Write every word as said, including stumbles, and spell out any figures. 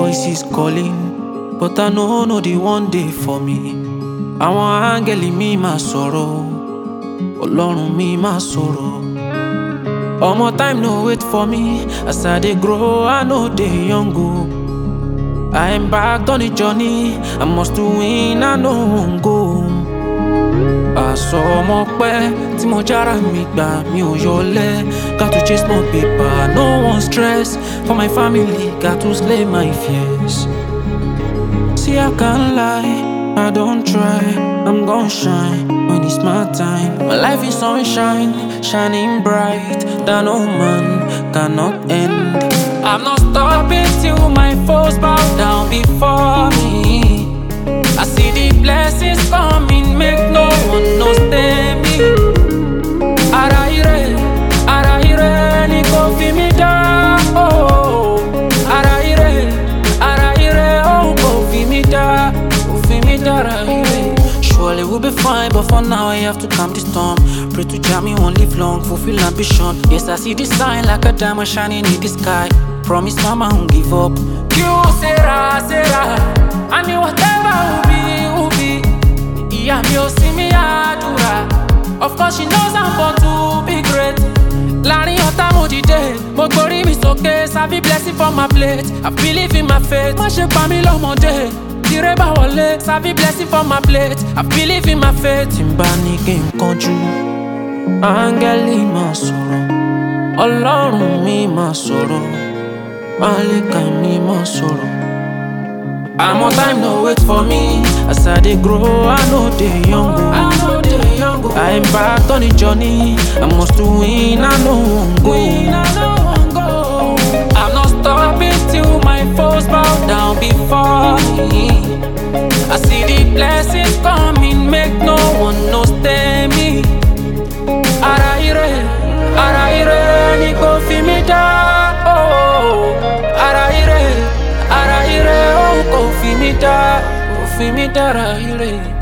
voices calling, but I know no the one day for me. Àwọn áńgẹ́lì mi máa sọ̀rọ̀, Ọlọ́run mi máa sọ̀rọ̀. Omo time no wait for me, as I dey grow I no dey young o. I embarked on a journey, I must to win, I no wan go home. Àsọ ọmọ pẹ́ tí mo jára mi gbà mi ò yọlẹ̀. Got to chase more paper, no one stress. For my family, got to slay my fears. See I can't lie, I don't try, I'm gon' shine when it's my time. My life is sunshine, shining bright, that no man cannot end. I'm not stopping till my foes bow down before me. I see the blessings coming, make no one no stay me. Ara ire, ara ire, ni kò fi mi dá, oh. Ara ire, ara ire, oh, kò fi mi dá, kò fi mi dá, ara ire. Surely we'll be fine, but for now I have to calm the storm. Pray to Jah me won't live long, fulfill ambition. Yes, I see the sign like a diamond shining in the sky. Promise mama won't give up. You Sarah, Sarah, I mean whatever will be, will be. Yeah, me oh see me adura. Of course she knows I'm born to be great. Láàrin ọ̀tá mo dìde, mo gbórí mi sókè, sábì blessing for my plate. I believe in my faith, má ṣe pa mí lọ́mọdé. Tire bá wọlé, sábì blessing for my plate. I believe in my faith. Tí n bá ní kí n kánjú, áńgẹ́lì máa sọ̀rọ̀, Ọlọ́run mi máa sọ̀rọ̀, Málíkà mi máa sọ̀rọ̀. Àmọ́ time no wait for me, as I dey grow I no dey young o. I no dey young o. I embarked on a journey, I must to win, I no wan go. I'm not stopping till my foes bow down before me. I see the blessings coming, make no one no stay me. Ara ire, ara ire, ni kò fi mi dá, oh. Ara ire, ara ire, oh, kò fi mi dá, kò fi mi dá, ara ire.